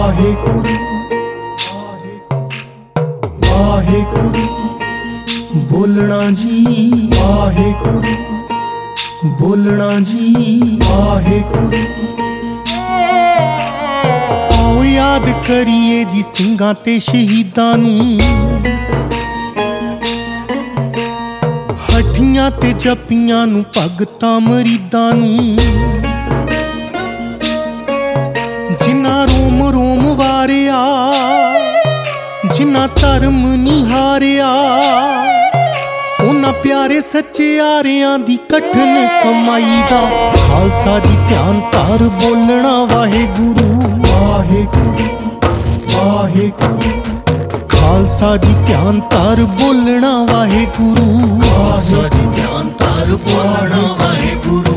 ਵਾਹਿਗੁਰੂ ਵਾਹਿਗੁਰੂ ਬੋਲਣਾ ਜੀ ਵਾਹਿਗੁਰੂ ਬੋਲਣਾ ਜੀ ਵਾਹਿਗੁਰੂ। ਆਓ ਯਾਦ ਕਰੀਏ ਜੀ ਸਿੰਘਾਂ ਤੇ ਸ਼ਹੀਦਾਂ ਨੂੰ, ਹੱਠੀਆਂ ਤੇ ਜੱਪੀਆਂ ਨੂੰ, ਭਗਤਾਂ ਮਰੀਦਾਂ ਨੂੰ, ਜਿਨ੍ਹਾਂ ਰੋਮ ਰੋਮ ਵਾਰਿਆ, ਜਿਨ੍ਹਾਂ ਧਰਮ ਨਿਹਾਰਿਆ, ਉਹਨਾਂ ਪਿਆਰੇ ਸੱਚਿਆਰਿਆਂ ਦੀ ਕਠਨ ਕਮਾਈ ਦਾ। ਖਾਲਸਾ ਜੀ ਧਿਆਨ ਧਾਰ ਬੋਲਣਾ ਵਾਹਿਗੁਰੂ ਵਾਹਿਗੁਰੂ ਵਾਹਿਗੁਰੂ। ਖਾਲਸਾ ਜੀ ਧਿਆਨ ਧਾਰ ਬੋਲਣਾ ਵਾਹਿਗੁਰੂ, ਖਾਲਸਾ ਜੀ ਧਿਆਨ ਧਾਰ ਬੋਲਣਾ ਵਾਹਿਗੁਰੂ।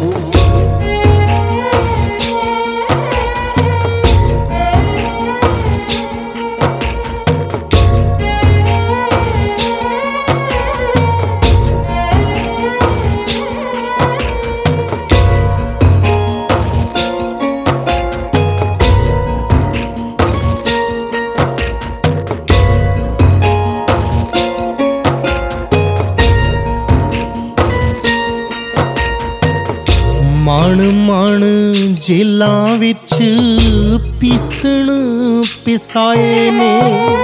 ਮਣ ਮਣ ਜੇਲਾਂ ਵਿੱਚ ਪੀਸਣ ਪਿਸਾਏ ਨੇ,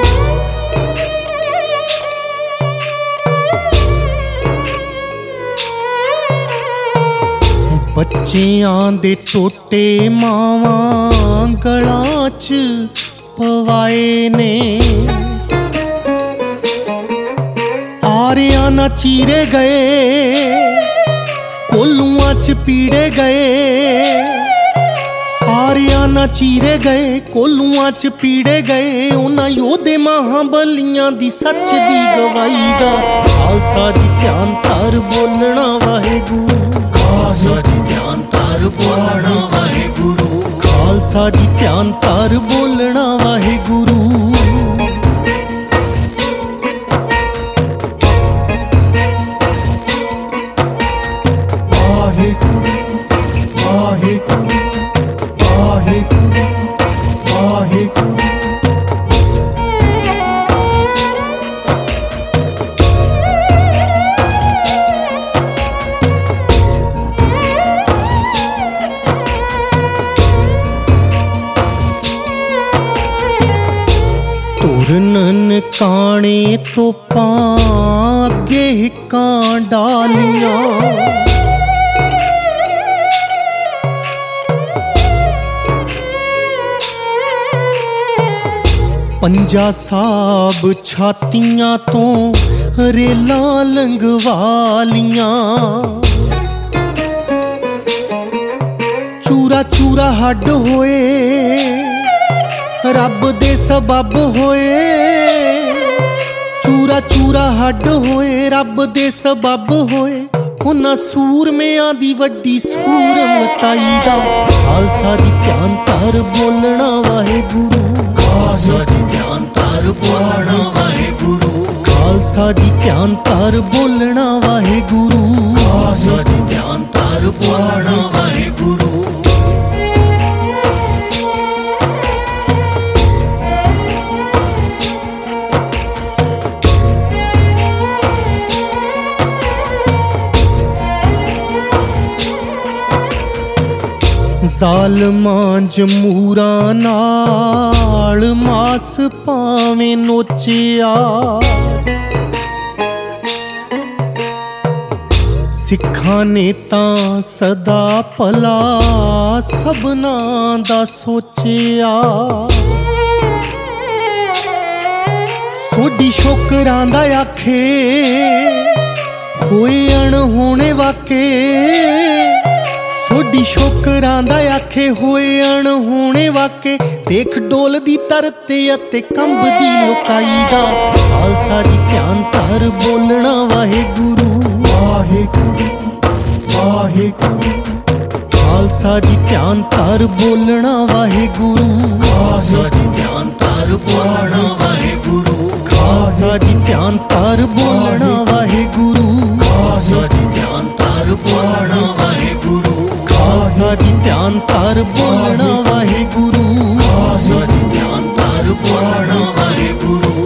ਬੱਚਿਆਂ ਦੇ ਟੋਟੇ ਮਾਵਾਂ ਗਲਾਂ 'ਚ ਪਵਾਏ ਨੇ। ਆਰਿਆਂ ਨਾ ਚੀਰੇ ਗਏ, ਕੋਲੂਆਂ 'ਚ ਪੀੜੇ ਗਏ, ਆਰਿਆਂ ਨਾ ਚੀਰੇ ਗਏ, ਕੋਲੂਆਂ 'ਚ ਪੀੜੇ ਗਏ। ਉਹਨਾਂ ਯੋਧੇ ਮਹਾਂਬਲੀਆਂ ਦੀ ਸੱਚ ਦੀ ਗਵਾਹੀ ਦਾ। ਖਾਲਸਾ ਜੀ ਧਿਆਨ ਧਾਰ ਬੋਲਣਾ ਵਾਹਿਗੁਰੂ, ਖਾਲਸਾ ਜੀ ਧਿਆਨ ਧਾਰ ਬੋਲਣਾ ਵਾਹਿਗੁਰੂ। ਖਾਲਸਾ ਜੀ ਧਿਆਨ ਧਾਰ ਬੋਲਣਾ ਵਾਹਿਗੁਰੂ। ਤੁਰਨ ਕਾਣੇ ਤੋਪਾਂ ਅੱਗੇ ਹਿੱਕਾਂ ਡਾਲੀਆਂ, ਪੰਜਾ ਸਾਹਿਬ ਛਾਤੀਆਂ ਤੋਂ ਰੇਲਾਂ ਲੰਘਵਾ ਲੀਆਂ। ਚੂਰਾ ਚੂਰਾ ਹੱਡ ਹੋਏ, ਰੱਬ ਦੇ ਸਬੱਬ ਹੋਏ। ਚੂਰਾ ਚੂਰਾ ਹੱਡ ਹੋਏ, ਰੱਬ ਦੇ ਸਬੱਬ ਹੋਏ। ਉਹਨਾਂ ਸੂਰਮਿਆਂ ਦੀ ਵੱਡੀ ਸੂਰਮਤਾਈ ਦਾ। ਖਾਲਸਾ ਜੀ ਧਿਆਨ ਧਾਰ ਬੋਲਣਾ ਵਾਹਿਗੁਰੂ, ਖਾਲਸਾ ਜੀ ਧਿਆਨ ਧਾਰ ਬੋਲਣਾ ਵਾਹਿਗੁਰੂ। ਖਾਲਸਾ ਜੀ ਧਿਆਨ ਧਾਰ ਬੋਲਣਾ ਵਾਹਿਗੁਰੂ, ਖਾਲਸਾ ਜੀ ਧਿਆਨ ਧਾਰ ਬੋਲਣਾ ਵਾਹਿਗੁਰੂ। ਜ਼ਾਲਮਾਂ ਜਮੂਰਾਂ ਨਾਲ ਮਾਸ ਭਾਵੇਂ ਨੋਚਿਆ, ਸਿੱਖਾਂ ਨੇ ਤਾਂ ਸਦਾ ਭਲਾ ਸਭਨਾਂ ਦਾ ਸੋਚਿਆ। ਸੋਢੀ ਸ਼ੋਕਰਾਂ ਦਾ ਆਖੇ ਹੋਏ ਅਣਹੋਣੇ ਵਾਕੇ, ਸੋਢੀ ਸ਼ੋਕਰਾਂ ਦਾ ਆਖੇ ਹੋਏ ਅਣਹੋਣੇ ਵਾਕੇ। ਦੇਖ ਡੋਲਦੀ ਧਰਤ ਅਤੇ ਕੰਬਦੀ ਲੋਕਾਈ ਦਾ। ਖਾਲਸਾ ਜੀ ਧਿਆਨ ਧਾਰ ਬੋਲਣਾ ਵਾਹਿਗੁਰੂ ਵਾਹਿਗੁਰੂ ਵਾਹਿਗੁਰੂ। ਖਾਲਸਾ ਜੀ ਧਿਆਨ ਧਾਰ ਬੋਲਣਾ ਵਾਹਿਗੁਰੂ, ਖਾਲਸਾ ਜੀ ਧਿਆਨ ਧਾਰ ਬੋਲਣਾ ਵਾਹਿਗੁਰੂ। ਖਾਲਸਾ ਜੀ ਧਿਆਨ ਧਾਰ ਬੋਲਣਾ ਵਾਹਿਗੁਰੂ, ਖਾਲਸਾ ਜੀ ਧਿਆਨ ਧਾਰ ਬੋਲਣਾ ਵਾਹਿਗੁਰੂ। ਖਾਲਸਾ ਜੀ ਧਿਆਨ ਧਾਰ ਬੋਲਣਾ ਵਾਹਿਗੁਰੂ, ਖਾਲਸਾ ਜੀ ਧਿਆਨ ਤਾਰ ਪਵਾਉਣਾ ਵਾਹਿਗੁਰੂ